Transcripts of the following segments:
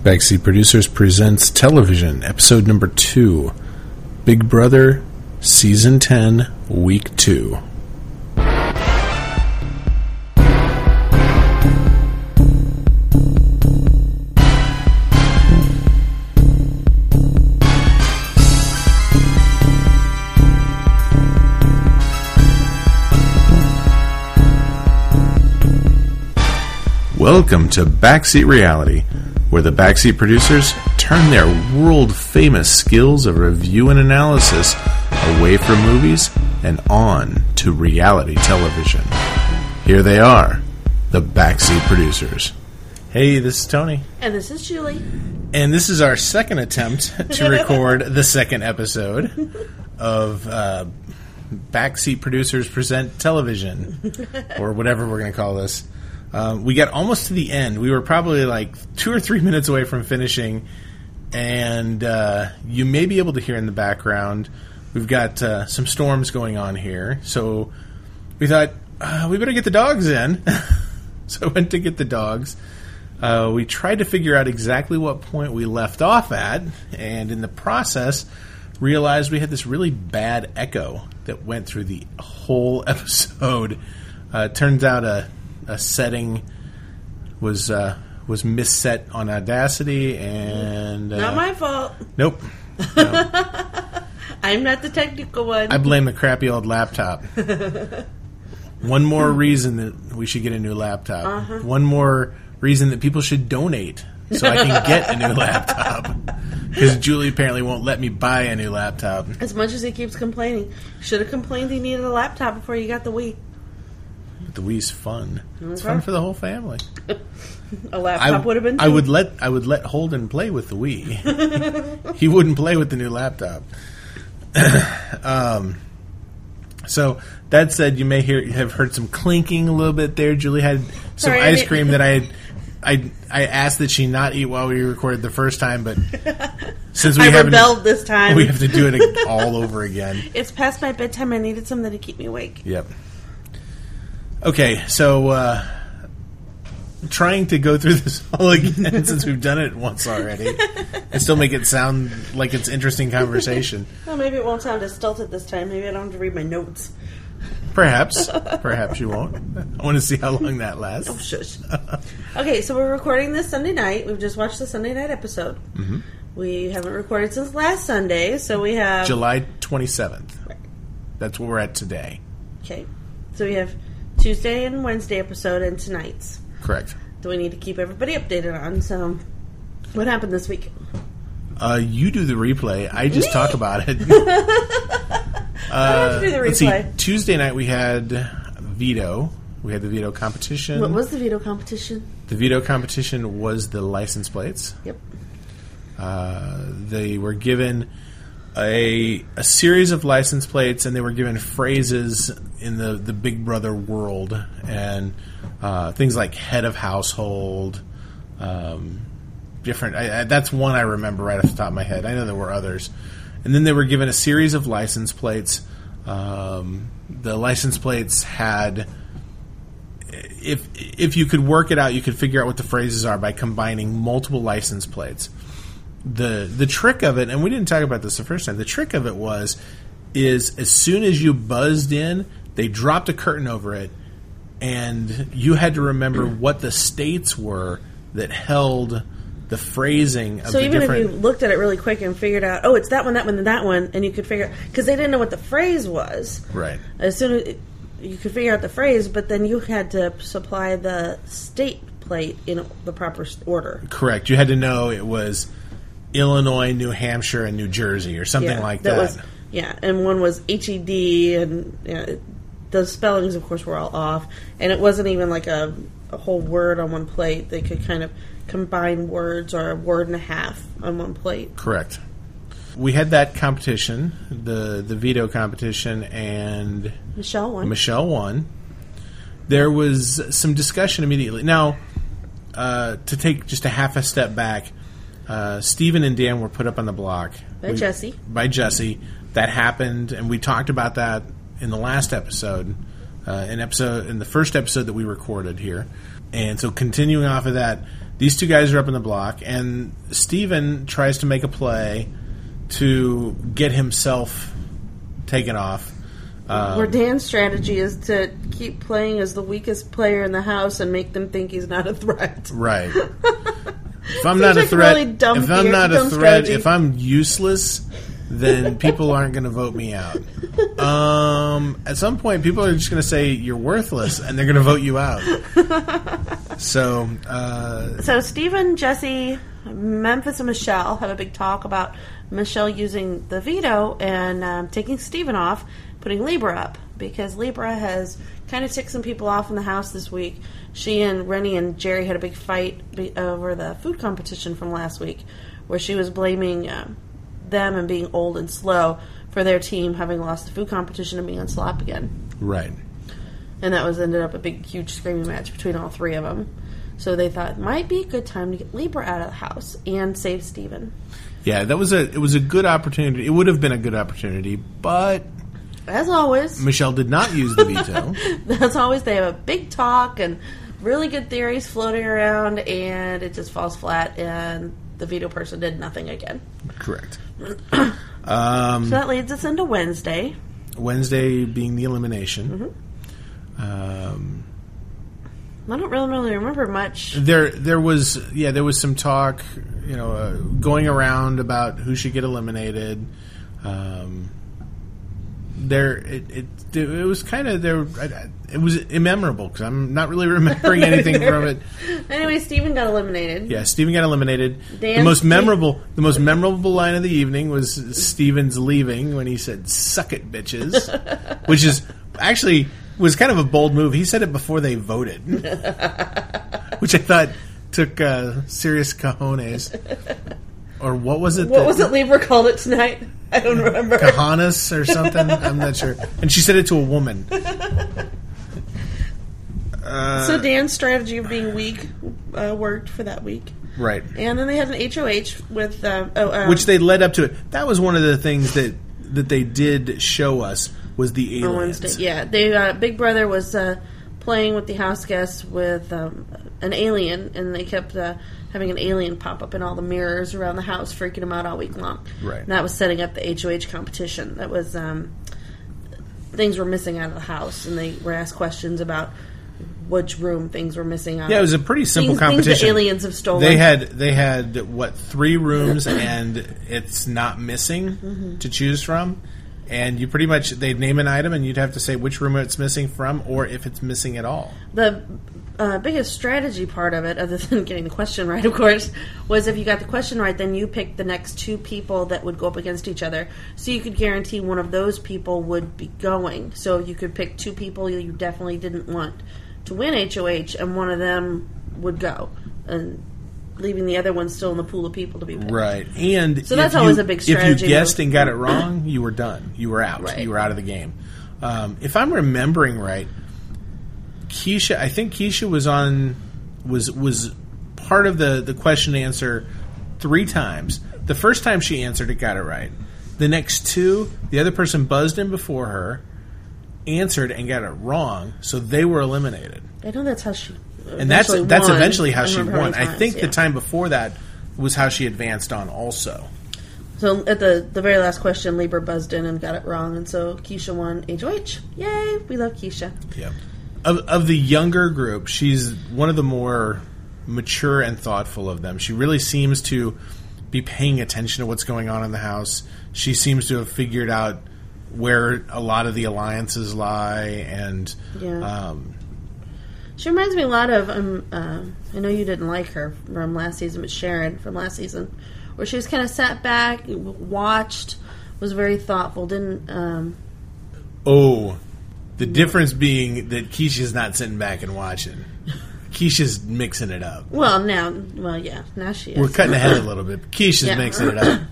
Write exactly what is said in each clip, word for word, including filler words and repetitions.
Backseat Producers presents Television, episode number two, Big Brother, season ten, week two. Welcome to Backseat Reality, where the Backseat Producers turn their world-famous skills of review and analysis away from movies and on to reality television. Here they are, the Backseat Producers. Hey, this is Tony. And this is Julie. And this is our second attempt to record the second episode of uh, Backseat Producers Present Television, or whatever we're going to call this. Um, we got almost to the end. We were probably like two or three minutes away from finishing, and uh, you may be able to hear in the background, we've got uh, some storms going on here. So we thought, uh, we better get the dogs in. So I went to get the dogs. Uh, we tried to figure out exactly what point we left off at, and in the process, realized we had this really bad echo that went through the whole episode. Uh, it turns out a... A setting was uh, was misset on Audacity, and uh, not my fault. Nope. No. I'm not the technical one. I blame the crappy old laptop. One more reason that we should get a new laptop. Uh-huh. One more reason that people should donate so I can get a new laptop. Because Julie apparently won't let me buy a new laptop. As much as he keeps complaining, should have complained he needed a laptop before you got the Wii. The Wii's fun. Okay. It's fun for the whole family. A laptop I, would have been. Too. I would let I would let Holden play with the Wii. He wouldn't play with the new laptop. um, so that said, you may hear have heard some clinking a little bit there. Julie had some Sorry, ice cream that I had. I I asked that she not eat while we recorded the first time, but since we I haven't rebelled this time, we have to do it all over again. It's past my bedtime. I needed something to keep me awake. Yep. Okay, so uh, trying to go through this all again since we've done it once already and still make it sound like it's interesting conversation. Well, maybe it won't sound as stilted this time. Maybe I don't have to read my notes. Perhaps. Perhaps you won't. I want to see how long that lasts. Oh, shush. Okay, so we're recording this Sunday night. We've just watched the Sunday night episode. Mm-hmm. We haven't recorded since last Sunday, so we have... July twenty-seventh. Right. That's where we're at today. Okay. So we have... Tuesday and Wednesday episode and tonight's. Correct. So we need to keep everybody updated on. So, what happened this week? Uh, you do the replay. I just Me? talk about it. uh, I have to do the replay. Let's see. Tuesday night we had veto. We had the veto competition. What was the veto competition? The veto competition was the license plates. Yep. Uh, they were given a a series of license plates, and they were given phrases in the, the Big Brother world, and uh, things like head of household, um, different. I, I, that's one I remember right off the top of my head. I know there were others. And then they were given a series of license plates. Um, the license plates had, if if you could work it out, you could figure out what the phrases are by combining multiple license plates. The the trick of it, and we didn't talk about this the first time, the trick of it was, is as soon as you buzzed in, they dropped a curtain over it, and you had to remember what the states were that held the phrasing of so the even different... if you looked at it really quick and figured out, oh, it's that one, that one, and that one, and you could figure... Because they didn't know what the phrase was. Right. As soon as... It, you could figure out the phrase, but then you had to supply the state plate in the proper order. Correct. You had to know it was... Illinois, New Hampshire, and New Jersey, or something yeah, like that. that. Was, yeah, and one was H E D, and you know, the spellings, of course, were all off. And it wasn't even like a, a whole word on one plate. They could kind of combine words or a word and a half on one plate. Correct. We had that competition, the the veto competition, and Michelle won. Michelle won. There was some discussion immediately. Now, uh, to take just a half a step back, Uh, Stephen and Dan were put up on the block. By we, Jesse. By Jesse. That happened, and we talked about that in the last episode, uh, in episode in the first episode that we recorded here. And so continuing off of that, these two guys are up in the block, and Steven tries to make a play to get himself taken off. Um, Where Dan's strategy is to keep playing as the weakest player in the house and make them think he's not a threat. Right. If I'm Seems not a like a threat, really dumb if I'm fear- not a dumb threat, strategy. if I'm useless, then people aren't going to vote me out. Um, at some point, people are just going to say you're worthless, and they're going to vote you out. So, uh, So Steven, Jesse, Memphis, and Michelle have a big talk about Michelle using the veto and um, taking Steven off, putting Libra up, because Libra has kind of ticked some people off in the house this week. She and Rennie and Jerry had a big fight be- over the food competition from last week, where she was blaming um, them and being old and slow for their team having lost the food competition and being on slop again. right. And that was ended up a big, huge screaming match between all three of them. So they thought it might be a good time to get Libra out of the house and save Steven. Yeah, that was a it was a good opportunity. It would have been a good opportunity, but As always, Michelle did not use the veto. as always, they have a big talk and really good theories floating around, and it just falls flat, and the veto person did nothing again. Correct. So Um, that leads us into Wednesday. Wednesday being the elimination. Um, I don't really, really remember much. There, there was, yeah, there was some talk, you know, uh, going around about who should get eliminated. Um, there, it, it, it was kind of there. It was immemorable because I'm not really remembering anything from it. Anyway, Steven got eliminated. Yeah, Steven got eliminated. Dan- the most memorable, the most memorable line of the evening was Steven's leaving when he said "suck it, bitches," which is actually was kind of a bold move. He said it before they voted, which I thought took uh, serious cojones. Or what was it? What that, was it Libra called it tonight? I don't remember. Kahanas or something? I'm not sure. And she said it to a woman. Uh, So Dan's strategy of being weak uh, worked for that week. right. And then they had an H O H with... Uh, oh, um, Which they led up to it. That was one of the things that that they did show us was the on aliens. Wednesday. Yeah, they, uh, Big Brother was uh, playing with the house guests with um, an alien, and they kept uh, having an alien pop up in all the mirrors around the house, freaking them out all week long. Right. And that was setting up the H O H competition. That was... Um, things were missing out of the house, and they were asked questions about which room things were missing out. Yeah, it was a pretty simple things, competition. Things the aliens have stolen. They had they had what three rooms, and it's not missing Mm-hmm. to choose from. And you pretty much they'd name an item, and you'd have to say which room it's missing from, or if it's missing at all. The uh, biggest strategy part of it, other than getting the question right, of course, was if you got the question right, then you picked the next two people that would go up against each other. So you could guarantee one of those people would be going. So you could pick two people you definitely didn't want to win H O H, and one of them would go, and leaving the other one still in the pool of people to be picked. Right, and So that's if always you- a big If you strategy guessed move. and got it wrong, you were done. You were out. Right. You were out of the game. Um, if I'm remembering right, Keisha, I think Keisha was on was was part of the the question and answer three times. The first time she answered it, got it right. The next two, the other person buzzed in before her, answered and got it wrong, so they were eliminated. I know that's how she. And that's eventually that's won. eventually how I she remember won. many I times, think yeah. the time before that was how she advanced on also. So at the the very last question, Libra buzzed in and got it wrong, and so Keisha won H O H. Yay! We love Keisha. Yeah. Of of the younger group, she's one of the more mature and thoughtful of them. She really seems to be paying attention to what's going on in the house. She seems to have figured out where a lot of the alliances lie, and Yeah. um, She reminds me a lot of. Um, uh, I know you didn't like her from last season, but Sharon from last season, where she was kind of sat back, watched, was very thoughtful. Didn't. Um, oh, the difference being that Keisha's not sitting back and watching. Keisha's mixing it up. well, now, well, yeah, now she is. We're cutting ahead a little bit. Keisha's Yeah. mixing it up.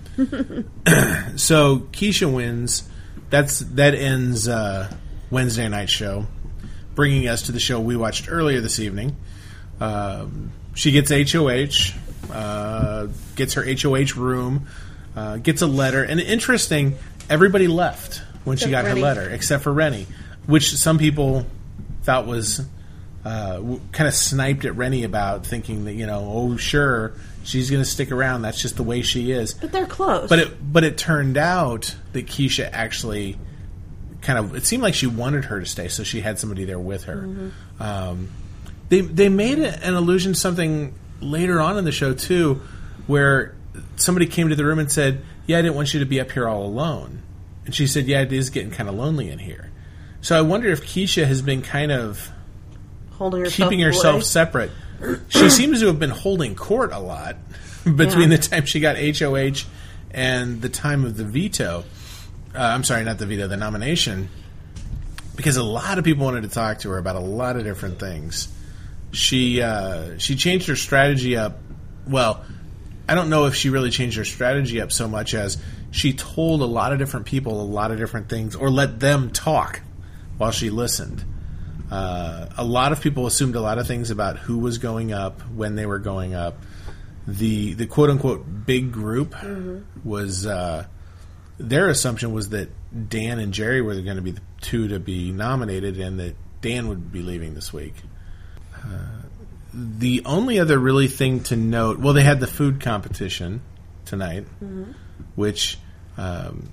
So Keisha wins. That's that ends uh, Wednesday night show, bringing us to the show we watched earlier this evening. Um, she gets H O H, uh, gets her H O H room, uh, gets a letter, and interesting. Everybody left when she Except got Rennie. her letter, except for Rennie, which some people thought was uh, w- kind of sniped at Rennie about, thinking that, you know, oh, sure, she's going to stick around. That's just the way she is. But they're close. But it, but it turned out that Keisha actually kind of, it seemed like she wanted her to stay, so she had somebody there with her. Mm-hmm. Um, they they made an allusion to something later on in the show, too, where somebody came to the room and said, yeah, I didn't want you to be up here all alone. And she said, yeah, it is getting kind of lonely in here. So I wonder if Keisha has been kind of holding herself keeping herself away. separate. She seems to have been holding court a lot between yeah. the time she got H O H and the time of the veto. Uh, I'm sorry, not the veto, the nomination. Because a lot of people wanted to talk to her about a lot of different things. She uh, she changed her strategy up. Well, I don't know if she really changed her strategy up so much as she told a lot of different people a lot of different things, or let them talk while she listened. Uh, a lot of people assumed a lot of things about who was going up, when they were going up. The the quote unquote big group mm-hmm. was uh, their assumption was that Dan and Jerry were going to be the two to be nominated, and that Dan would be leaving this week. Uh, the only other really thing to note, well, they had the food competition tonight, mm-hmm. which, um,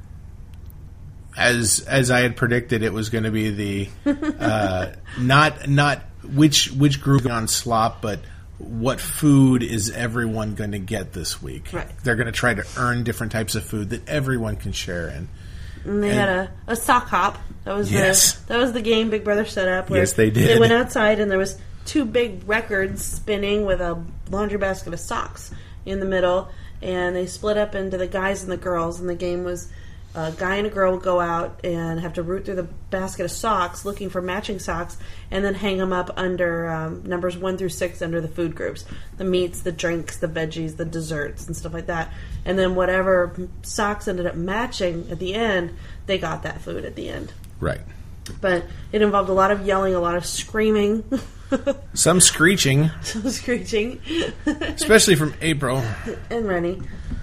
as as I had predicted, it was going to be the uh, not not which which group on slop, but what food is everyone going to get this week? Right. They're going to try to earn different types of food that everyone can share in. And they and, had a, a sock hop. That was yes. the that was the game Big Brother set up. Where yes, they did. They went outside and there was two big records spinning with a laundry basket of socks in the middle, and they split up into the guys and the girls. And the game was a guy and a girl would go out and have to root through the basket of socks looking for matching socks, and then hang them up under um, numbers one through six under the food groups: the meats, the drinks, the veggies, the desserts, and stuff like that. And then whatever socks ended up matching at the end, they got that food at the end. Right. But it involved a lot of yelling, a lot of screaming. Some screeching. Some screeching. Especially from April. And Rennie.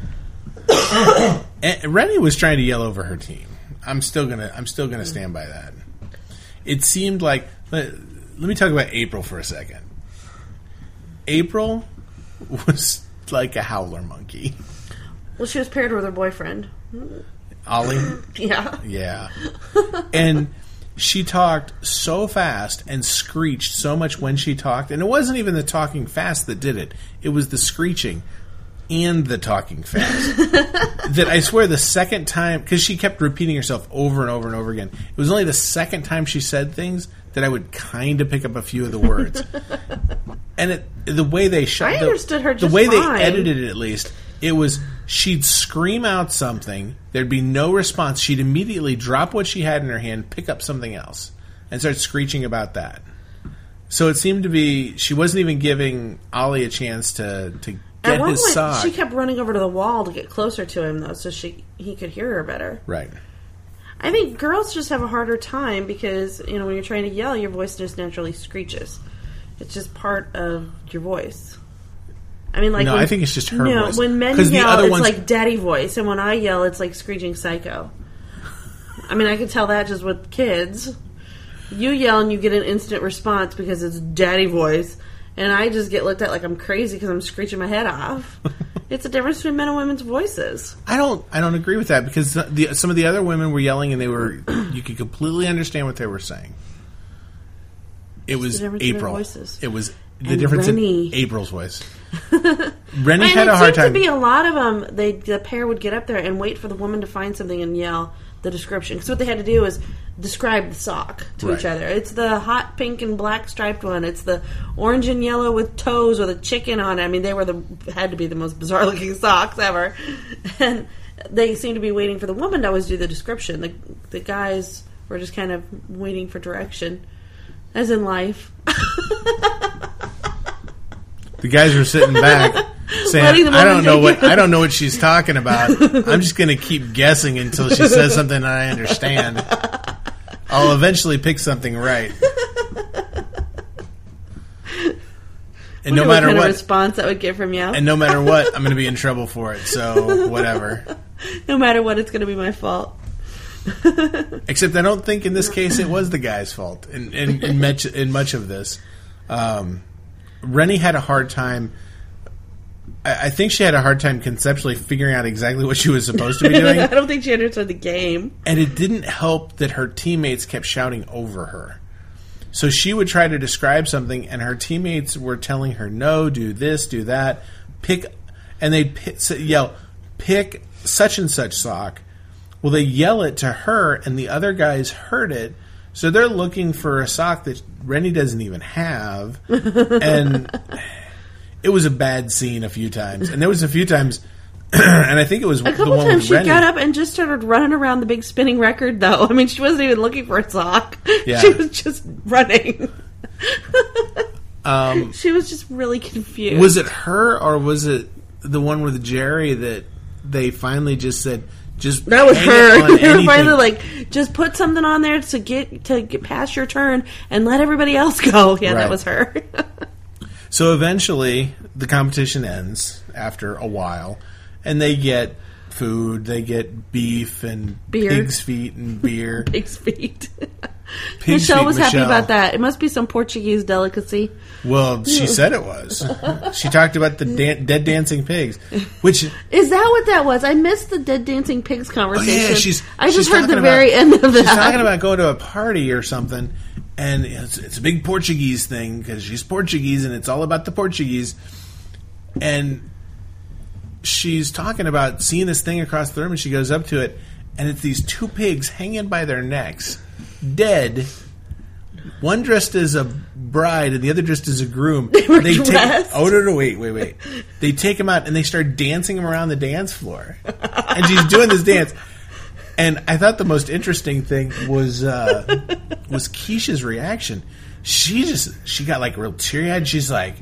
And Rennie was trying to yell over her team. I'm still gonna. I'm still gonna stand by that. It seemed like. Let, let me talk about April for a second. April was like a howler monkey. Well, she was paired with her boyfriend, Ollie. Yeah. Yeah. And she talked so fast and screeched so much when she talked, and it wasn't even the talking fast that did it. It was the screeching and the talking fast. That I swear the second time, because she kept repeating herself over and over and over again, it was only the second time she said things that I would kind of pick up a few of the words. And it, the way they shot, I understood her just the way fine. They edited it, at least, it was she'd scream out something, there'd be no response, she'd immediately drop what she had in her hand, pick up something else, and start screeching about that. So it seemed to be she wasn't even giving Ollie a chance to to. Get At one his point, sock. She kept running over to the wall to get closer to him, though, so she he could hear her better. Right. I think girls just have a harder time because, you know, when you're trying to yell, your voice just naturally screeches. It's just part of your voice. I mean, like... No, when, I think it's just her no, voice. when men yell, it's ones... like daddy voice, and when I yell, it's like screeching psycho. I mean, I can tell that just with kids. You yell and you get an instant response because it's daddy voice. And I just get looked at like I'm crazy because I'm screeching my head off. It's the difference between men and women's voices. I don't. I don't agree with that because the, some of the other women were yelling and they were. You could completely understand what they were saying. It was April. It was the and difference Rennie. in April's voice. Rennie I mean, had a hard time. It seemed to be a lot of them. They the pair would get up there and wait for the woman to find something and yell the description. Because what they had to do is describe the sock to right. each other. It's the hot pink and black striped one. It's the orange and yellow with toes with a chicken on it. I mean, they were the had to be the most bizarre looking socks ever. And they seemed to be waiting for the woman to always do the description. The the guys were just kind of waiting for direction, as in life. The guys were sitting back saying, "I don't know what I don't know what she's talking about. I'm just going to keep guessing until she says something I understand. I'll eventually pick something right." And no matter what kind what of response I would get from you, and no matter what, I'm going to be in trouble for it. So whatever. No matter what, it's going to be my fault. Except I don't think in this case it was the guy's fault. In in, in, much, in much of this, um, Rennie had a hard time. I, I think she had a hard time conceptually figuring out exactly what she was supposed to be doing. I don't think she understood the game. And it didn't help that her teammates kept shouting over her. So she would try to describe something, and her teammates were telling her, no, do this, do that, pick, and they'd pick, yell, pick such and such sock. Well, they yell it to her, and the other guys heard it, so they're looking for a sock that Rennie doesn't even have, and it was a bad scene a few times. And there was a few times, and I think it was a couple the one times with she Rennie. got up and just started running around the big spinning record, though. I mean, she wasn't even looking for a sock. Yeah. She was just running. Um, she was just really confused. Was it her, or was it the one with Jerry that they finally just said, just that was hang her. it on They were anything? finally like, just put something on there to get to get past your turn and let everybody else go. Yeah, Right. that was her. So eventually, the competition ends after a while, and they get food. They get beef and Beer. pig's feet and beer. Pig's feet. Pig's Michelle feet, was happy Michelle. about that. It must be some Portuguese delicacy. Well, she said it was. She talked about the dan- dead dancing pigs, which Is that what that was? I missed the dead dancing pigs conversation. Oh, yeah, she's. I just she's heard the talking very about, end of that. She's talking about going to a party or something, and it's, it's a big Portuguese thing because she's Portuguese, and it's all about the Portuguese. And she's talking about seeing this thing across the room, and she goes up to it, and it's these two pigs hanging by their necks, dead. One dressed as a bride and the other dressed as a groom. They were take, dressed? oh, no, no, wait, wait, wait. They take him out and they start dancing him around the dance floor. And she's doing this dance. And I thought the most interesting thing was uh, was Keisha's reaction. She just, she got like real teary-eyed. She's like,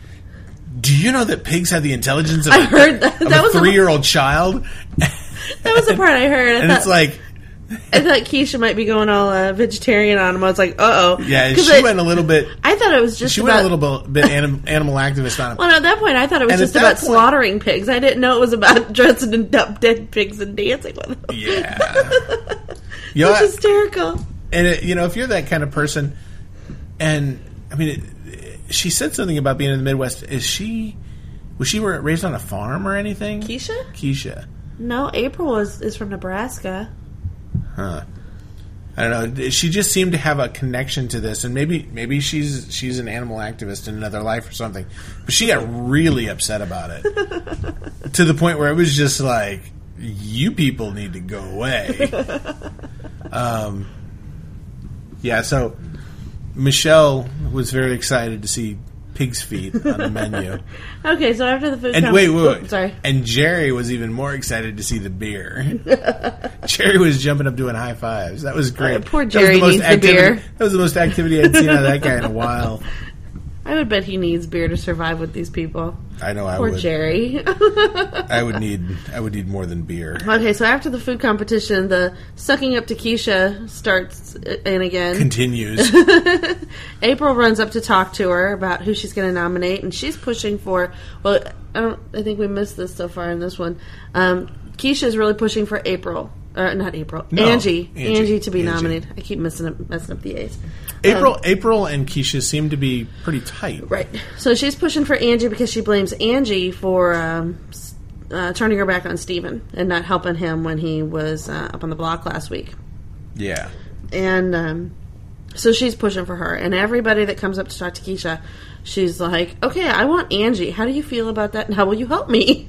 do you know that pigs have the intelligence of, I heard that. of That a was the- three-year-old child? That was the part I heard. I And thought, it's like, I thought Keisha might be going all uh, vegetarian on him. I was like, uh oh. yeah, she went a little bit... I thought it was just She about. went a little bit, bit anim, animal activist on him. Well, no, at that point, I thought it was And just at that about point- slaughtering pigs. I didn't know it was about dressing up dead pigs and dancing with them. Yeah. You know, That's I- hysterical. and it, you know, if you're that kind of person, and I mean, it, she said something about being in the Midwest. Is she? Was she raised on a farm or anything? Keisha? Keisha. No, April is, is from Nebraska. Huh. I don't know. She just seemed to have a connection to this, and maybe maybe she's she's an animal activist in another life or something. But she got really upset about it to the point where it was just like, you people need to go away. um, yeah. So Michelle was very excited to see pig's feet on the menu. Okay, so after the food And com- wait, wait, wait. Oh, sorry. And Jerry was even more excited to see the beer. Jerry was jumping up doing high fives. That was great. Uh, poor That was Jerry most needs the activity- beer. That was the most activity I'd seen out of that guy in a while. I would bet he needs beer to survive with these people. I know I Poor would. Jerry. I would need. I would need more than beer. Okay, so after the food competition, the sucking up to Keisha starts in again. Continues. April runs up to talk to her about who she's going to nominate, and she's pushing for. Well, I don't. I think we missed this so far in this one. Um, Keisha's really pushing for April, or not April, No, Angie, Angie. Angie to be Angie. nominated. I keep messing up, messing up the A's. April, Um, April, and Keisha seem to be pretty tight. Right. So she's pushing for Angie because she blames Angie for um, s- uh, turning her back on Steven and not helping him when he was uh, up on the block last week. Yeah. And um, so she's pushing for her. And everybody that comes up to talk to Keisha, she's like, okay, I want Angie. How do you feel about that? And how will you help me?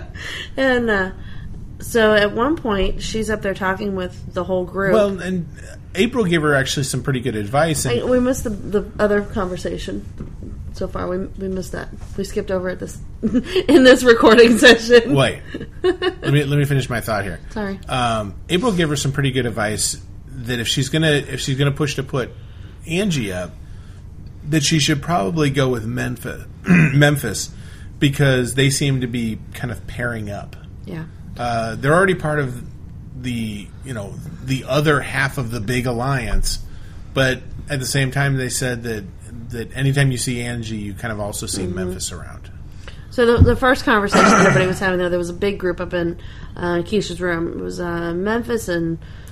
and uh, so at one point, she's up there talking with the whole group. Well, and April gave her actually some pretty good advice. And I, we missed the, the other conversation so far. We we missed that. We skipped over it this in this recording session. wait, let me let me finish my thought here. Sorry. Um, April gave her some pretty good advice that if she's gonna if she's gonna push to put Angie up, that she should probably go with Memphis, Memphis, because they seem to be kind of pairing up. Yeah. Uh, they're already part of the you know the other half of the big alliance, but at the same time they said that that anytime you see Angie, you kind of also see Mm-hmm. Memphis around. So the, the first conversation everybody was having there, there was a big group up in uh, Keisha's room. It was uh, Memphis and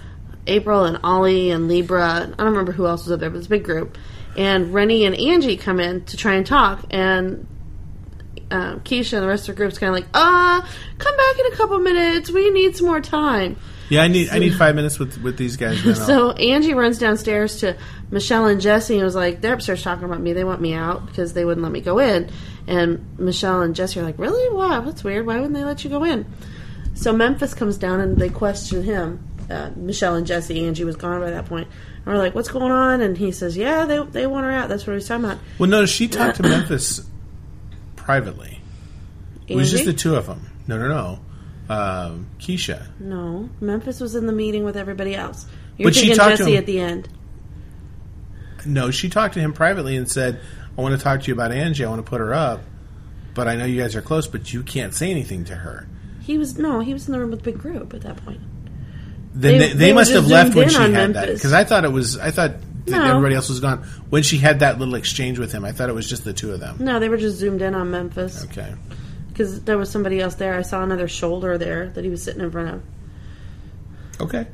April and Ollie and Libra. I don't remember who else was up there, but it's a big group. And Rennie and Angie come in to try and talk, and uh, Keisha and the rest of the group's kind of like, "Ah, uh, come back in a couple minutes. We need some more time." Yeah, I need I need five minutes with, with these guys. Then so Angie runs downstairs to Michelle and Jesse and was like, they're upstairs talking about me. They want me out because they wouldn't let me go in. And Michelle and Jesse are like, really? Wow, that's weird. Why wouldn't they let you go in? So Memphis comes down and they question him. Uh, Michelle and Jesse, Angie was gone by that point. And we're like, what's going on? And he says, yeah, they they want her out. That's what he was talking about. Well, no, she talked to Memphis privately. It was just the two of them. No, no, no. Um, Keisha. No, Memphis was in the meeting with everybody else. You're but thinking she talked Jesse to him, at the end. No, she talked to him privately and said, I want to talk to you about Angie. I want to put her up. But I know you guys are close, but you can't say anything to her. He was, no, he was in the room with the big group at that point. Then they, they, they, they must have left when she had Memphis. that. Because I thought it was, I thought that no. everybody else was gone. When she had that little exchange with him, I thought it was just the two of them. No, they were just zoomed in on Memphis. Okay. Because there was somebody else there. I saw another shoulder there that he was sitting in front of. Okay.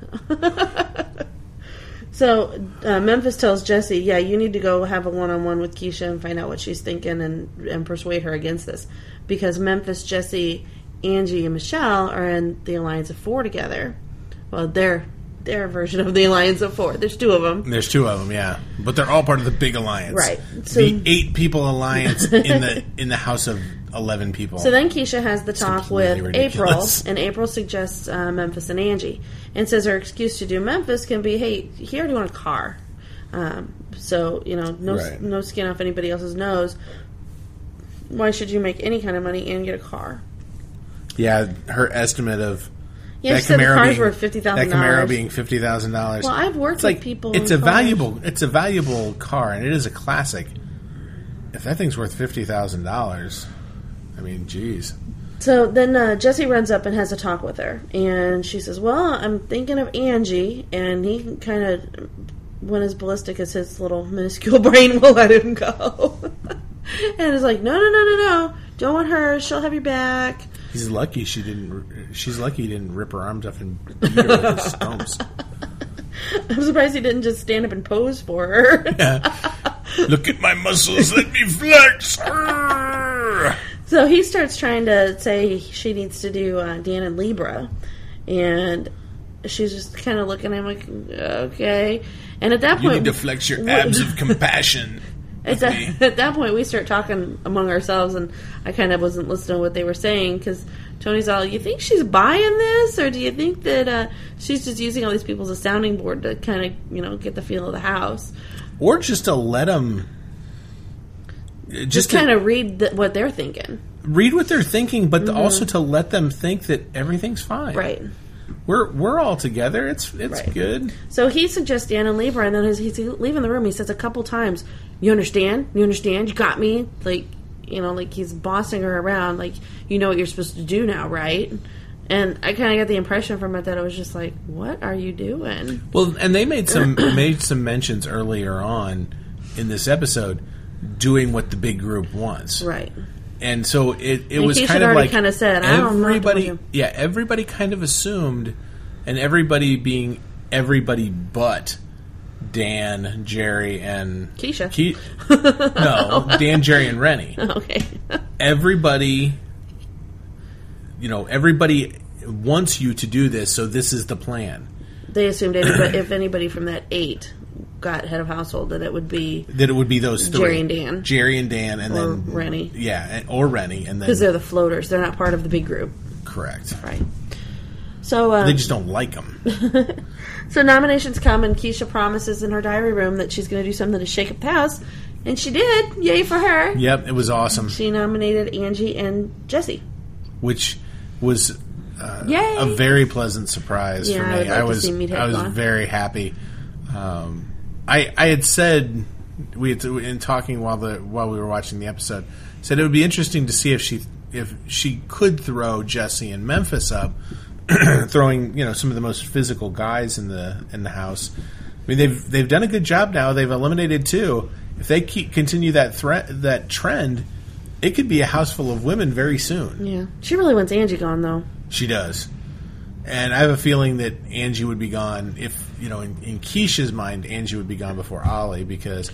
So uh, Memphis tells Jesse, yeah, you need to go have a one-on-one with Keisha and find out what she's thinking and, and persuade her against this. Because Memphis, Jesse, Angie, and Michelle are in the Alliance of Four together. Well, their their version of the Alliance of Four. There's two of them. There's two of them, yeah. But they're all part of the big alliance. Right. So, the eight-people alliance in the in the house of eleven people. So then Keisha has the talk with ridiculous. April, and April suggests uh, Memphis and Angie, and says her excuse to do Memphis can be, hey, he already won a car. Um, so, you know, no right. no skin off anybody else's nose. Why should you make any kind of money and get a car? Yeah, her estimate of yeah, that she said the Camaro cars being, were fifty thousand dollars. That Camaro being fifty thousand dollars. Well, I've worked it's with like, people. It's a cars. valuable. It's a valuable car, and it is a classic. If that thing's worth fifty thousand dollars, I mean, geez. So then uh, Jesse runs up and has a talk with her, and she says, "Well, I'm thinking of Angie," and he kind of went as ballistic as his little minuscule brain will let him go, and is like, "No, no, no, no, no! Don't want her. She'll have your back." He's lucky she didn't. She's lucky he didn't rip her arms off and beat her with his stumps. I'm surprised he didn't just stand up and pose for her. Yeah. Look at my muscles. Let me flex. So he starts trying to say she needs to do uh, Dan and Libra, and she's just kind of looking at him like, okay. And at that point, you need to flex your abs of compassion. At that, at that point, we start talking among ourselves, and I kind of wasn't listening to what they were saying, because Tony's all, you think she's buying this, or do you think that uh, she's just using all these people as a sounding board to kind of, you know, get the feel of the house? Or just to let them... Just, just kind of read the, what they're thinking. Read what they're thinking, but mm-hmm. also to let them think that everything's fine. Right. We're we're all together. It's it's right. good. So he suggests Dan and Libra, and then as he's leaving the room, he says a couple times, "You understand? You understand? You got me?" Like, you know, like he's bossing her around. Like, you know what you're supposed to do now, right? And I kind of got the impression from it that it was just like, "What are you doing?" Well, and they made some made some mentions earlier on in this episode, doing what the big group wants, right? And so it, it and was Keisha kind of like kind of said, I don't everybody, know yeah, everybody kind of assumed, and everybody being everybody but Dan, Jerry, and Keisha. Ke- no, Dan, Jerry, and Rennie. Okay. Everybody, you know, everybody wants you to do this, so this is the plan. They assumed anybody, if anybody from that eight got head of household, that it would be that it would be those three, Jerry and Dan, Jerry and Dan, and or then Rennie, yeah, or Rennie, and then because they're the floaters, they're not part of the big group. Correct. Right. So um, they just don't like them. So nominations come, and Keisha promises in her diary room that she's going to do something to shake up the house, and she did. Yay for her! Yep, it was awesome. She nominated Angie and Jesse, which was uh, Yay. a very pleasant surprise yeah, for me. I, would like I was to see Meathead I was gone. very happy. Um, I I had said we had to, in talking while the while we were watching the episode, said it would be interesting to see if she if she could throw Jesse and Memphis up, throwing you know some of the most physical guys in the in the house. I mean they've they've done a good job now. They've eliminated two. If they keep continue that threat that trend, it could be a house full of women very soon. Yeah, she really wants Angie gone though. She does, and I have a feeling that Angie would be gone if you know, in, in Keisha's mind, Angie would be gone before Ollie because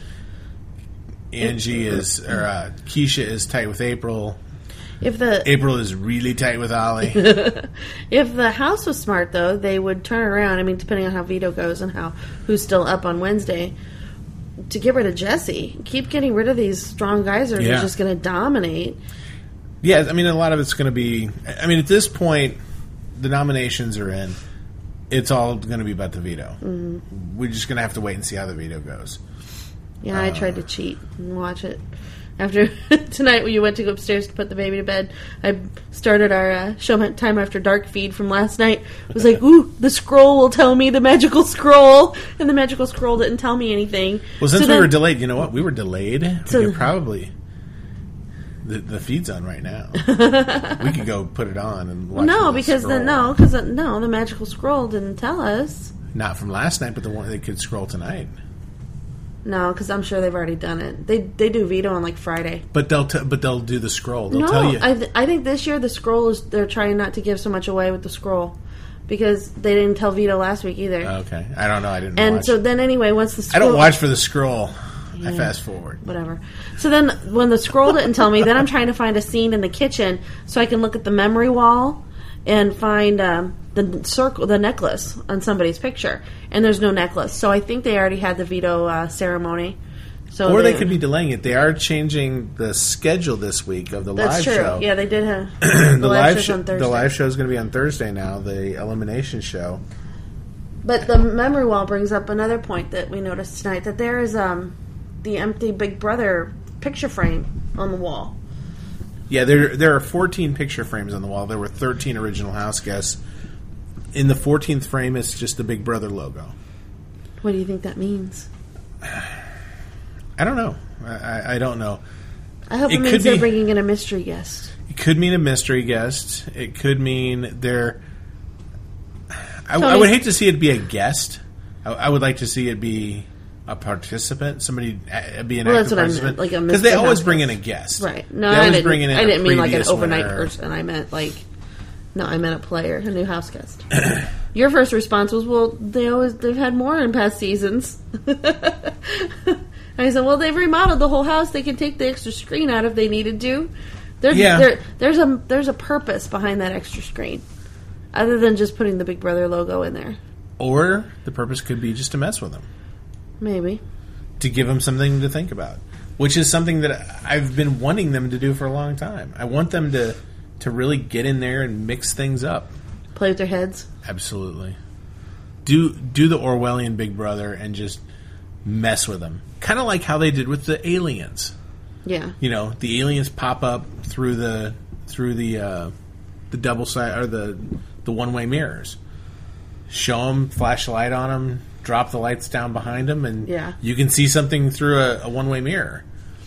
Angie is, or uh, Keisha is tight with April. If the April is really tight with Ollie. If the house was smart, though, they would turn around. I mean, depending on how Vito goes and how who's still up on Wednesday, to get rid of Jesse. Keep getting rid of these strong guys that are Yeah. just going to dominate. Yeah, I mean, a lot of it's going to be. I mean, at this point, the nominations are in. It's all going to be about the veto. Mm-hmm. We're just going to have to wait and see how the veto goes. Yeah, Uh, I tried to cheat and watch it. After tonight, when you went to go upstairs to put the baby to bed, I started our uh, Showtime After Dark feed from last night. I was like, ooh, the scroll will tell me the magical scroll. And the magical scroll didn't tell me anything. Well, since So we then- were delayed, you know what? We were delayed. So- we could probably... The, the feed's on right now. We could go put it on and watch No, the because scroll. the, no, because no, the magical scroll didn't tell us. Not from last night, but the one they could scroll tonight. No, because I'm sure they've already done it. They they do veto on like Friday. But they'll t- but they'll do the scroll. They'll no, tell you. I th- I think this year the scroll is they're trying not to give so much away with the scroll because they didn't tell Vito last week either. Okay, I don't know. I didn't. and watch. so then anyway, once the I scroll, don't watch for the scroll. I fast forward. whatever. So then when the scroll didn't tell me, then I'm trying to find a scene in the kitchen so I can look at the memory wall and find um, the circle, the necklace on somebody's picture. And there's no necklace, so I think they already had the veto uh, ceremony. So Or they could be delaying it. They are changing the schedule this week of the That's live true. show. Yeah, they did have the, the live show's show. on Thursday. The live show is going to be on Thursday now. The elimination show. But the memory wall brings up another point that we noticed tonight, that there is um, the empty Big Brother picture frame on the wall. Yeah, there there are fourteen picture frames on the wall. There were thirteen original house guests. In the fourteenth frame, it's just the Big Brother logo. What do you think that means? I don't know. I, I don't know. I hope It it, means could they're be- bringing in a mystery guest. It could mean a mystery guest. It could mean they're... I, I Tony- would hate to see it be a guest. I, I would like to see it be a participant. Somebody uh, be an Well, active that's what I meant, participant. like a Because they mystery always house bring in a guest. guest. Right. No, they I always didn't, bring in I a didn't mean like an previous overnight winner. person. I meant like... No, I meant a player, a new house guest. Your first response was, well, they always, they've had more in past seasons. I said, well, they've remodeled the whole house. They can take the extra screen out if they needed to. There's, Yeah. there, there's a there's a purpose behind that extra screen, other than just putting the Big Brother logo in there. Or the purpose could be just to mess with them. Maybe. To give them something to think about. Which is something that I've been wanting them to do for a long time. I want them to, to really get in there and mix things up. Play with their heads. Absolutely. Do do the Orwellian Big Brother and just mess with them. Kind of like how they did with the aliens. Yeah. You know, the aliens pop up through the through the uh, the double side or the the one way mirrors. Show them, flash a light on them, drop the lights down behind them, and Yeah. you can see something through a, a one way mirror.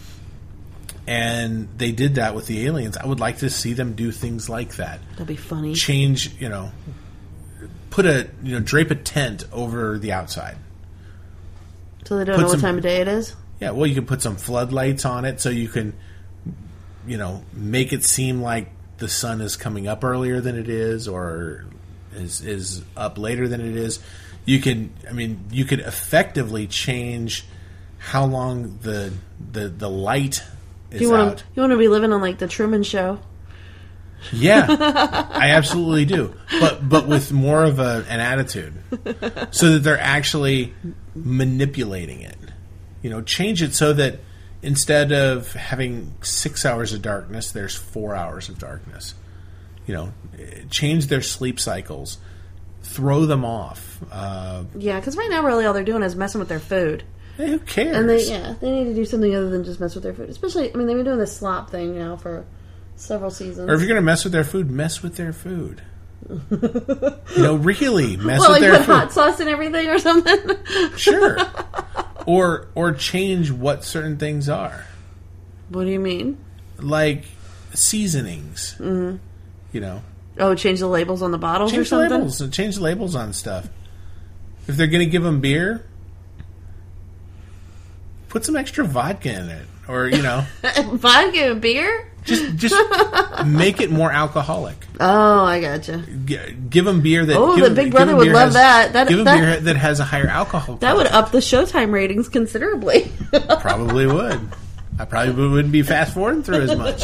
And they did that with the aliens. I would like to see them do things like that. That'd be funny. Change, you know, put a you know drape a tent over the outside. So they don't Put know what some- time of day it is? Yeah, well, you can put some floodlights on it so you can, you know, make it seem like the sun is coming up earlier than it is, or is is up later than it is. You can, I mean, you could effectively change how long the the the light is You want out. to you want to be living on like the Truman Show? Yeah, I absolutely do, but but with more of a, an attitude, so that they're actually manipulating it. You know, change it so that instead of having six hours of darkness, there's four hours of darkness. You know, change their sleep cycles, throw them off. Uh, Yeah, because right now really all they're doing is messing with their food. hey, who cares? And they, yeah, they need to do something other than just mess with their food. Especially, I mean, they've been doing this slop thing now for several seasons. Or if you're going to mess with their food, mess with their food. You know, really mess well, with like their put food. hot sauce and everything or something. Sure. Or or change what certain things are, What do you mean? like seasonings. Mm-hmm. You know, Oh, change the labels on the bottles or change the something. labels. Change the labels on stuff. If they're going to give them beer, put some extra vodka in it, or you know, Vodka and beer? Just, just make it more alcoholic. Oh, I gotcha. G- give them beer that. Oh, give the Big give Brother would beer love has, that. That give them that, beer that has a higher alcohol. That would up the Showtime ratings considerably. Probably would. I probably wouldn't be fast forwarding through as much.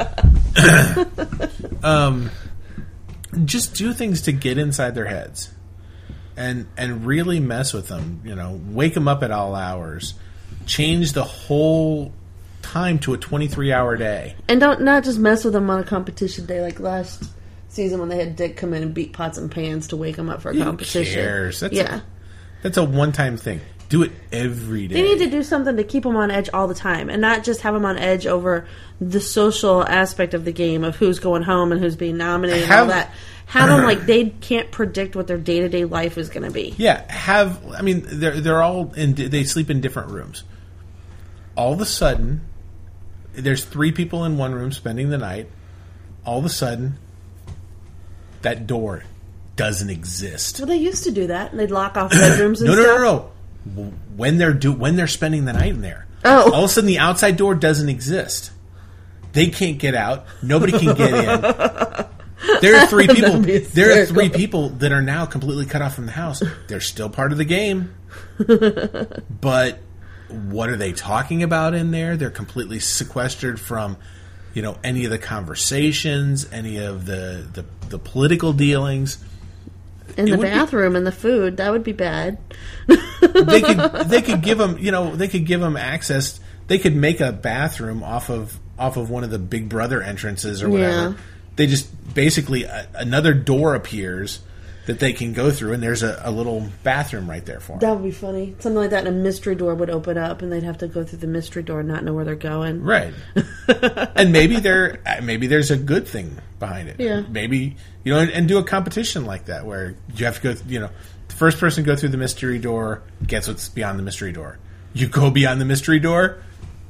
um, just do things to get inside their heads, and and really mess with them. You know, wake them up at all hours. Change the whole time to a twenty-three hour day. And don't not just mess with them on a competition day like last season when they had Dick come in and beat pots and pans to wake them up for a Who competition. cares? That's yeah. A, that's a one-time thing. Do it every day. They need to do something to keep them on edge all the time and not just have them on edge over the social aspect of the game of who's going home and who's being nominated have, and all that. Have them like they can't predict what their day-to-day life is going to be. Yeah, have I mean they're they're all in they sleep in different rooms. All of a sudden, there's three people in one room spending the night. All of a sudden, that door doesn't exist. Well, they used to do that. They'd lock off bedrooms and no, stuff. No, no, no. When they're do when they're spending the night in there, oh. all of a sudden the outside door doesn't exist. They can't get out. Nobody can get in. There are three people. There are three people that are now completely cut off from the house. They're still part of the game, but what are they talking about in there? They're completely sequestered from, you know, any of the conversations, any of the the, the political dealings. In it the bathroom be, and the food, that would be bad. they could they could give them, you know, they could give them access. They could make a bathroom off of off of one of the Big Brother entrances or whatever. Yeah. They just basically a, another door appears that they can go through, and there's a, a little bathroom right there for them. That would be funny. Something like that, and a mystery door would open up, and they'd have to go through the mystery door and not know where they're going. Right. And maybe there, maybe there's a good thing behind it. Yeah. Maybe, you know, and, and do a competition like that where you have to go, you know, the first person to go through the mystery door gets what's beyond the mystery door. You go beyond the mystery door,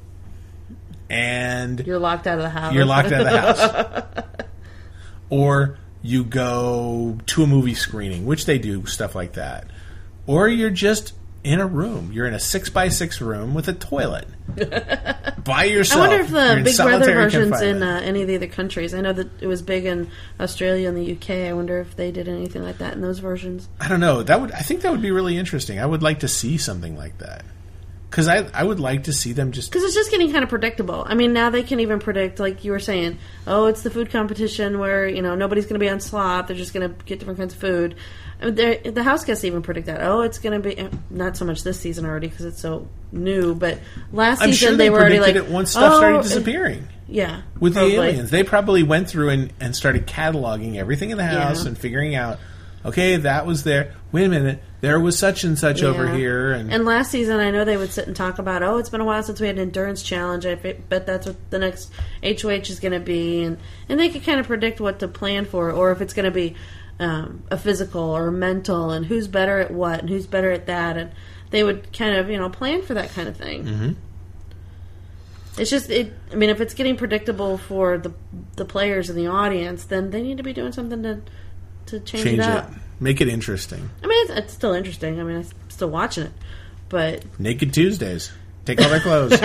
and you're locked out of the house. You're locked out of the house. Or you go to a movie screening, which they do stuff like that. Or you're just in a room. You're in a six by six room with a toilet by yourself. I wonder if the Big Brother version's confinement. in uh, any of the other countries. I know that it was big in Australia and the U K. I wonder if they did anything like that in those versions. I don't know. That would I think that would be really interesting. I would like to see something like that. Because I, I would like to see them just... Because it's just getting kind of predictable. I mean, now they can even predict, like you were saying, oh, it's the food competition where, you know, nobody's going to be on slop. They're just going to get different kinds of food. I mean, the house guests even predict that. Oh, it's going to be... Not so much this season already because it's so new, but last I'm season sure they, they were already like... it once stuff oh, started disappearing. Yeah. With probably. the aliens. They probably went through and, and started cataloging everything in the house Yeah. and figuring out, okay, that was there. Wait a minute. There was such and such Yeah. over here. And, and last season, I know they would sit and talk about, oh, it's been a while since we had an endurance challenge. I bet that's what the next H O H is going to be. And, and they could kind of predict what to plan for, or if it's going to be um, a physical or a mental, and who's better at what, and who's better at that. And they would kind of, you know, plan for that kind of thing. Mm-hmm. It's just, it. I mean, if it's getting predictable for the the players and the audience, then they need to be doing something to to change, change it up. it. Make it interesting. I mean, it's, it's still interesting. I mean, I'm still watching it, but Naked Tuesdays. Take all their clothes.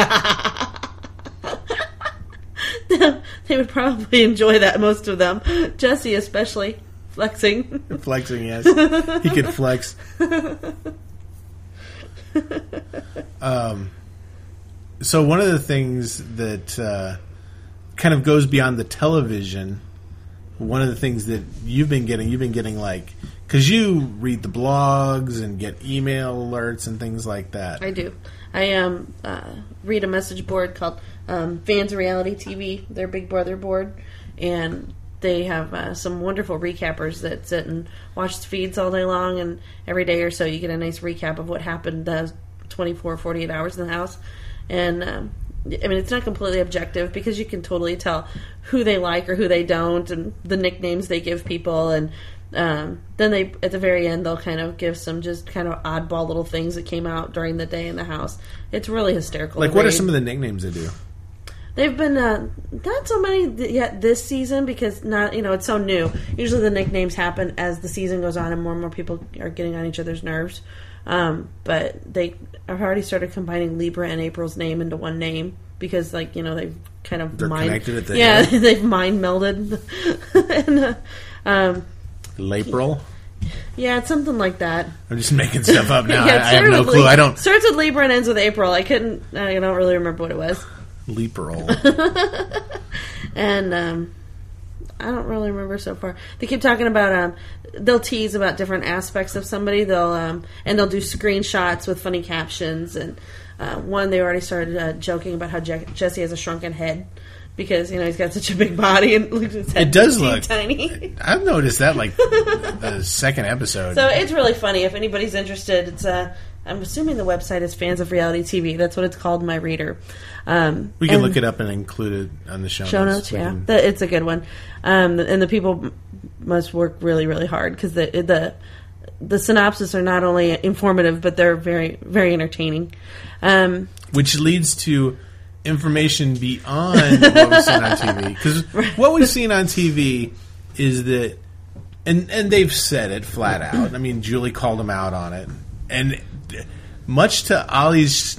they would probably enjoy that, most of them. Jesse especially, flexing. Flexing, yes. He could flex. Um, so one of the things that uh, kind of goes beyond the television, one of the things that you've been getting, you've been getting like, because you read the blogs and get email alerts and things like that. I do. I um, uh, read a message board called um, Fans of Reality T V, their Big Brother board, and they have uh, some wonderful recappers that sit and watch the feeds all day long, and every day or so you get a nice recap of what happened uh, twenty-four, forty-eight hours in the house. And um, I mean, it's not completely objective because you can totally tell who they like or who they don't, and the nicknames they give people. And um, then they, at the very end, they'll kind of give some just kind of oddball little things that came out during the day in the house. It's really hysterical. Like, what are some of the nicknames they do? They've been uh, not so many th- yet this season because not you know it's so new. Usually the nicknames happen as the season goes on and more and more people are getting on each other's nerves. Um, but they have already started combining Libra and April's name into one name because, like, you know, they've kind of They're mind, connected at the yeah, hip. they've mind melded. and, uh, um, April. Yeah, it's something like that. I'm just making stuff up now. yeah, I, I have no clue. Lib- I don't. Starts with Libra and ends with April. I couldn't. I don't really remember what it was. April. and um, I don't really remember so far. They keep talking about. Um, they'll tease about different aspects of somebody. They'll um, and they'll do screenshots with funny captions. And uh, one, they already started uh, joking about how Je- Jesse has a shrunken head. Because, you know, he's got such a big body and looks at his head. It does teeny look tiny. I've noticed that, like, the second episode. So it's really funny. If anybody's interested, it's uh, I'm assuming the website is Fans of Reality T V. That's what it's called, my reader. Um, we can and look it up and include it on the show, show notes. notes. We Yeah, can- the, it's a good one. Um, and the people must work really, really hard because the the the synopsis are not only informative, but they're very, very entertaining. Um, Which leads to information beyond what we've seen on T V. Because what we've seen on T V is that, and and they've said it flat out. I mean, Julie called him out on it, and much to Ollie's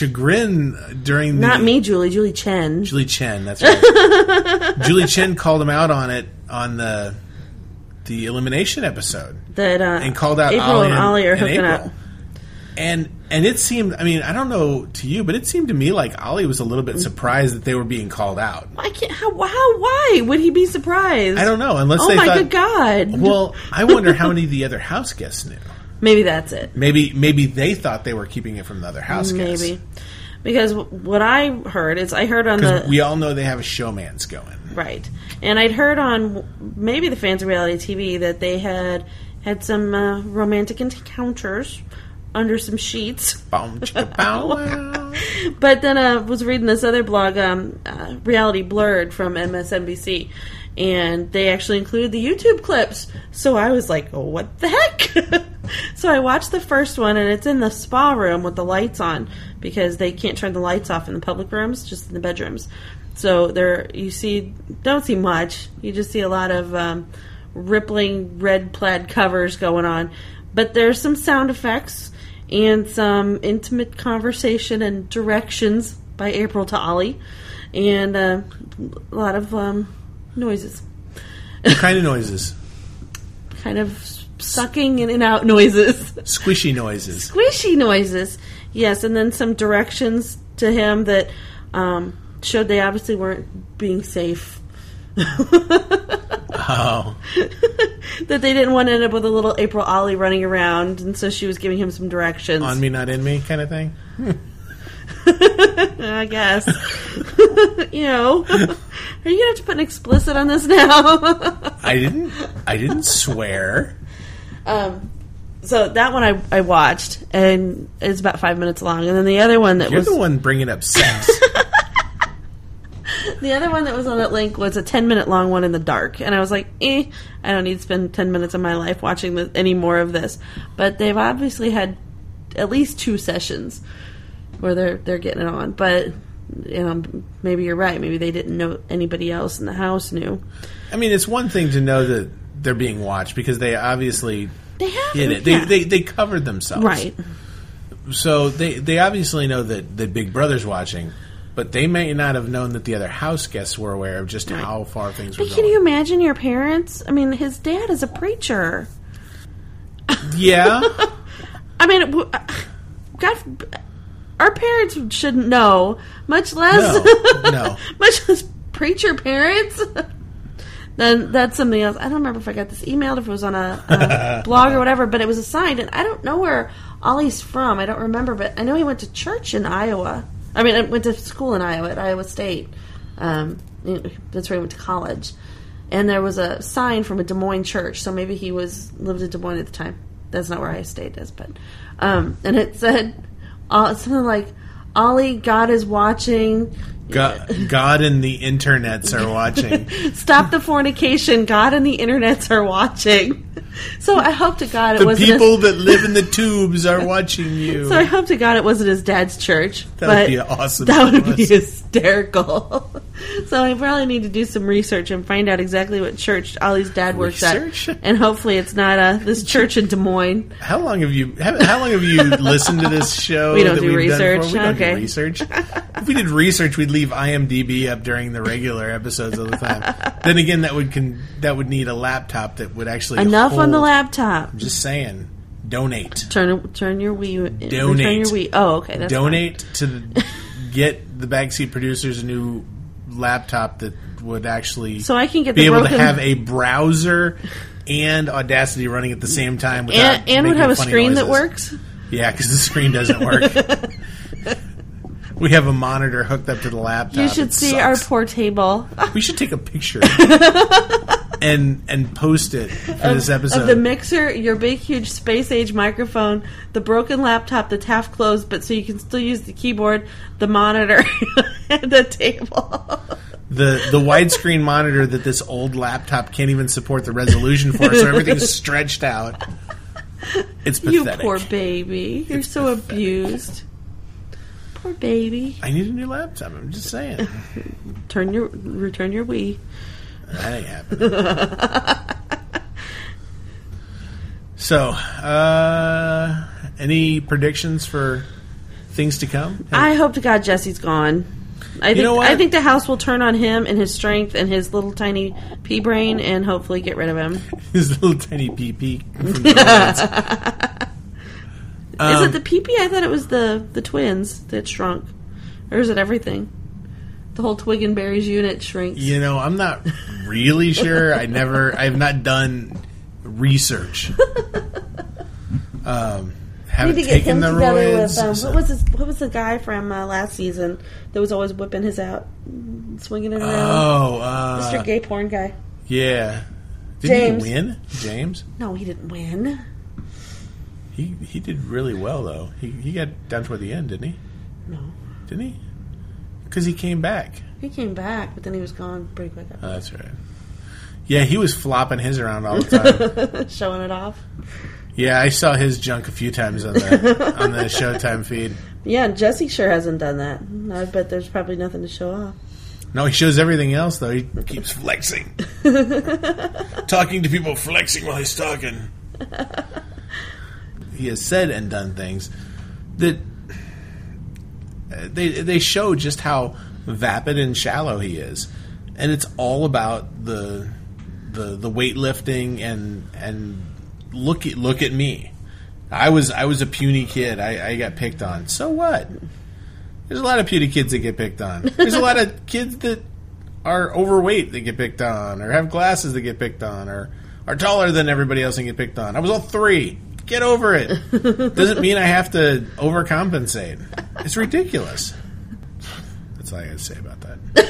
chagrin during the not me, Julie. Julie Chen. Julie Chen, that's right. Julie Chen called him out on it on the the elimination episode, That uh, and called out April Ollie and and, Ollie are and hooking April. up. And and it seemed, I mean, I don't know to you, but it seemed to me like Ollie was a little bit surprised that they were being called out. I can't. How? How? Why would he be surprised? I don't know, unless Oh they my thought. good God! Well, I wonder how many of the other house guests knew. Maybe that's it. Maybe maybe they thought they were keeping it from the other house guests. Maybe because what I heard is I heard on Because the we all know they have a showman's going. right, and I'd heard on maybe the Fans of Reality T V that they had had some uh, romantic encounters under some sheets. Bow, chicka, bow, wow. But then I uh, was reading this other blog, um, uh, Reality Blurred from M S N B C, and they actually included the YouTube clips. So I was like, oh, what the heck? So I watched the first one, and it's in the spa room with the lights on because they can't turn the lights off in the public rooms, just in the bedrooms. So there, you see, don't see much. You just see a lot of um, rippling red plaid covers going on. But there's some sound effects and some intimate conversation and directions by April to Ollie, and uh, a lot of um, noises. What kind of noises? Kind of sucking in and out noises. Squishy noises. Squishy noises. Yes, and then some directions to him that um, showed they obviously weren't being safe. Oh. That they didn't want to end up with a little April Ollie running around, and so she was giving him some directions. On me, not in me kind of thing? I guess. You know. Are you going to have to put an explicit on this now? I didn't. I didn't swear. Um, so that one I, I watched, and it's about five minutes long. And then the other one that You're was the one bringing up sex. the other one that was on that link was a ten minute long one in the dark, and I was like, eh, I don't need to spend ten minutes of my life watching this, any more of this. But they've obviously had at least two sessions where they're they're getting it on. But you know, maybe you're right. Maybe they didn't know anybody else in the house knew. I mean, it's one thing to know that they're being watched because they obviously They have hid it. yeah. They, they they covered themselves, Right. So they they obviously know that that Big Brother's watching, but they may not have known that the other house guests were aware of just Right. how far things were But going. can you imagine your parents? I mean, his dad is a preacher. Yeah, I mean, w- God, our parents shouldn't know, much less, No, no. much less preacher parents. Then that's something else. I don't remember if I got this emailed, if it was on a, a blog or whatever, but it was assigned, and I don't know where Ollie's from. I don't remember, but I know he went to church in Iowa. I mean, I went to school in Iowa at Iowa State. Um, that's where he went to college. And there was a sign from a Des Moines church, so maybe he was lived in Des Moines at the time. That's not where Iowa State is, but um, and it said uh, something like, "Ollie, God is watching." God, God and the internets are watching. Stop the fornication. God and the internets are watching. So I hope to God it The wasn't people his, that live in the tubes are watching you. So I hope to God it wasn't his dad's church. That but would be awesome. That if it would be was. hysterical. So I probably need to do some research and find out exactly what church Ollie's dad works Research? at, and hopefully it's not uh, this church in Des Moines. How long have you? How, how long have you listened to this show? We don't that do we've done research. before? We don't Okay. do research. we did research, we'd leave IMDb up during the regular episodes all the time. Then again, that would con- that would need a laptop that would actually enough hold, on the laptop. I'm just saying, donate. Turn turn your Wii. Donate. Turn your Wii. Oh, okay. That's donate fine. to the, get the Backseat Producers a new laptop that would actually so I can get be the able broken... to have a browser and Audacity running at the same time without and, and would have a screen noises. that works. Yeah, because the screen doesn't work. We have a monitor hooked up to the laptop. You should it see sucks. our poor table. We should take a picture and and post it for of, this episode. Of the mixer, your big, huge space age microphone, the broken laptop that's half closed, but so you can still use the keyboard, the monitor, and the table. The the widescreen monitor that this old laptop can't even support the resolution for, so everything's stretched out. It's pathetic. You poor baby. You're It's so pathetic. abused. Poor baby. I need a new laptop. I'm just saying. Turn your return your Wii. That ain't happening. So, uh, any predictions for things to come? I hope to God Jesse's gone. I think know what? I think the house will turn on him and his strength and his little tiny pea brain and hopefully get rid of him. His little tiny pee pee from the um, Is it the pee pee? I thought it was the, the twins that shrunk. Or is it everything? The whole Twig and Berries unit shrinks. You know, I'm not really sure. I never, I have not done research. Um, haven't Need to get taken him the together roids. with um, so- what was his, what was the guy from uh, last season that was always whipping his out, swinging it around? Oh, uh, Mister Gay Porn guy. yeah. Did James. he win, James? No, he didn't win. He he did really well though. He he got down toward the end, didn't he? No, Didn't he? Because he came back. he came back, but then he was gone pretty quick. Oh, that's right. Yeah, he was flopping his around all the time. Showing it off. Yeah, I saw his junk a few times on the on the Showtime feed. Yeah, and Jesse sure hasn't done that. I bet there's probably nothing to show off. No, he shows everything else though. He keeps flexing, talking to people, flexing while he's talking. He has said and done things that uh, they they show just how vapid and shallow he is, and it's all about the the the weightlifting and and look at look at me. I was I was a puny kid. I, I got picked on. So what? There's a lot of puny kids that get picked on. There's a lot of kids that are overweight that get picked on, or have glasses that get picked on, or are taller than everybody else and get picked on. I was all three. Get over it. Doesn't mean I have to overcompensate. It's ridiculous. That's all I got to say about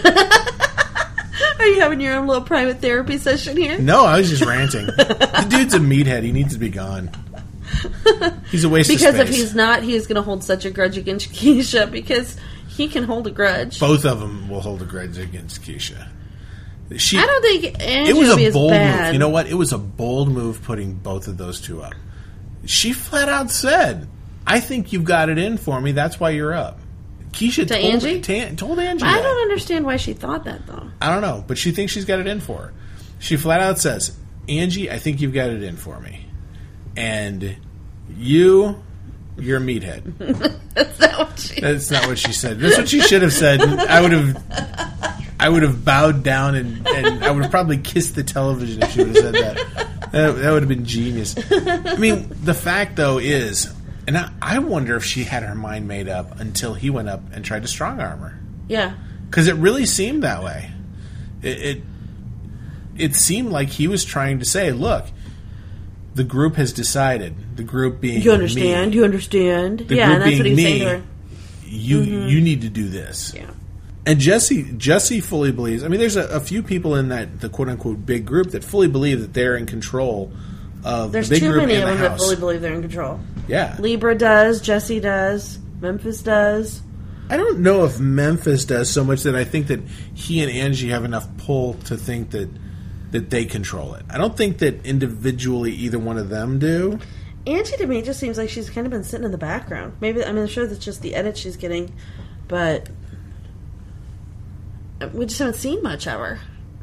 that. Are you having your own little private therapy session here? No, I was just ranting. The dude's a meathead. He needs to be gone. He's a waste Because of if space. he's not, he's going to hold such a grudge against Keisha because he can hold a grudge. Both of them will hold a grudge against Keisha. She, I don't think Angie it was will be a as bold bad. move. You know what? It was a bold move putting both of those two up. She flat out said, "I think you've got it in for me. That's why you're up." Keisha To told Angie? Ta- told Angie. I that. don't understand why she thought that, though. I don't know, but she thinks she's got it in for her. She flat out says, "Angie, I think you've got it in for me, and you, you're a meathead." That's not what she That's not what she said. That's what she should have said. I would have, I would have bowed down and, and I would have probably kissed the television if she would have said that. That, that would have been genius. I mean, the fact though is, and I, I wonder if she had her mind made up until he went up and tried to strong arm her. Yeah. Because it really seemed that way. It, it it seemed like he was trying to say, "Look, the group has decided. The group being You understand? me, You understand? the yeah, group and that's being what he was me, saying to her. You you need to do this." Yeah. And Jesse Jesse fully believes. I mean, there's a, a few people in that the quote unquote big group that fully believe that they're in control of There's the big too group many and of the them that house. fully believe they're in control. Yeah, Libra does, Jesse does, Memphis does. I don't know if Memphis does so much that I think that he and Angie have enough pull to think that that they control it. I don't think that individually either one of them do. Angie, to me, just seems like she's kind of been sitting in the background. Maybe, I mean, I'm sure that's just the edit she's getting, but we just haven't seen much of her.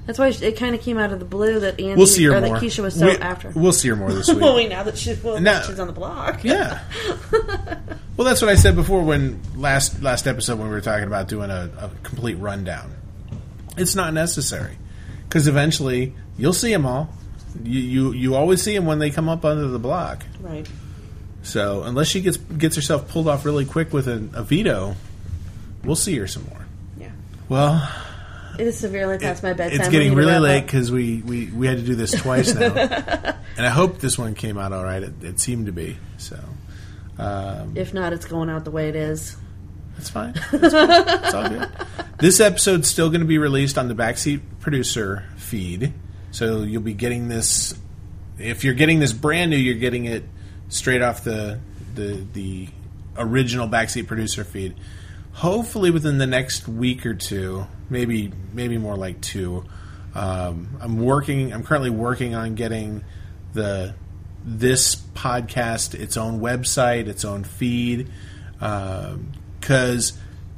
That's why it kind of came out of the blue that Andy We'll see her or more. that Keisha was so we, after. We'll see her more this week. well, we now that she, well, Now- she's on the block. Yeah. Well, that's what I said before when last last episode when we were talking about doing a, a complete rundown. It's not necessary because eventually you'll see them all. You, you you always see them when they come up under the block. Right. So unless she gets gets herself pulled off really quick with a, a veto, we'll see her some more. Yeah. Well, It is severely past my bedtime. it's We getting need to really wrap late up. because we, we, we had to do this twice now, and I hope this one came out all right. It, it seemed to be so. Um, If not, it's going out the way it is. That's fine. That's fine. It's all good. This episode's still going to be released on the Backseat Producer feed, so you'll be getting this. If you're getting this brand new, you're getting it straight off the the the original Backseat Producer feed. Hopefully, within the next week or two, maybe maybe more like two. Um, I'm working. I'm currently working on getting the this podcast its own website, its own feed. Um, Because,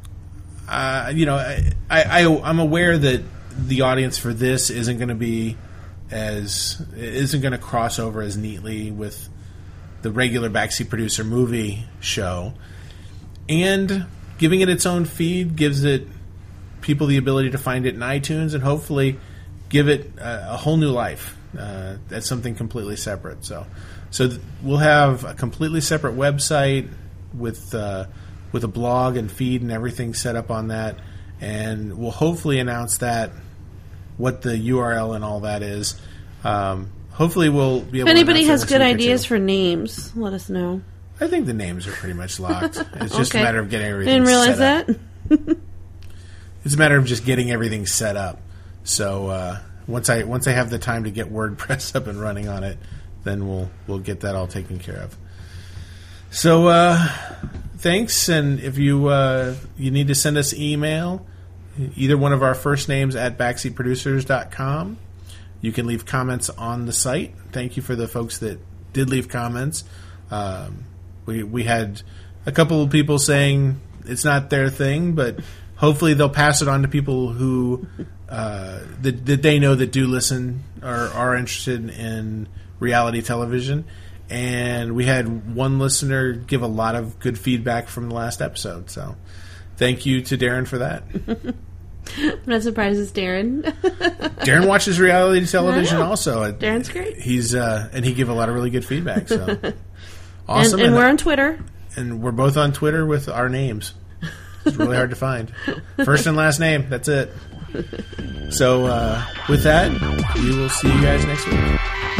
uh, you know, I, I, I'm aware that the audience for this isn't going to be as isn't going to cross over as neatly with the regular Backseat Producer movie show, and giving it its own feed gives it people the ability to find it in iTunes and hopefully give it a, a whole new life. Uh, that's something completely separate. So, so th- we'll have a completely separate website with. Uh, with a blog and feed and everything set up on that, and we'll hopefully announce that, what the U R L and all that is. Um, hopefully we'll be able If to anybody announce has that good this week or ideas two. for names, let us know. I think the names are pretty much locked. It's just Okay. a matter of getting everything Didn't realize set up. that. It's a matter of just getting everything set up. So uh, once I once I have the time to get WordPress up and running on it, then we'll we'll get that all taken care of. So uh, thanks, and if you uh, you need to send us email, either one of our first names at backseat producers dot com. You can leave comments on the site. Thank you for the folks that did leave comments. Um, we we had a couple of people saying it's not their thing, but hopefully they'll pass it on to people who uh, that, that they know that do listen or are interested in reality television. And we had one listener give a lot of good feedback from the last episode. So thank you to Darren for that. I'm not surprised it's Darren. Darren watches reality television I know. also. Darren's great. He's uh, and he gave a lot of really good feedback. So awesome. And, and we're on Twitter. and we're both on Twitter with our names. It's really hard to find. First and last name. That's it. So uh, with that, we will see you guys next week.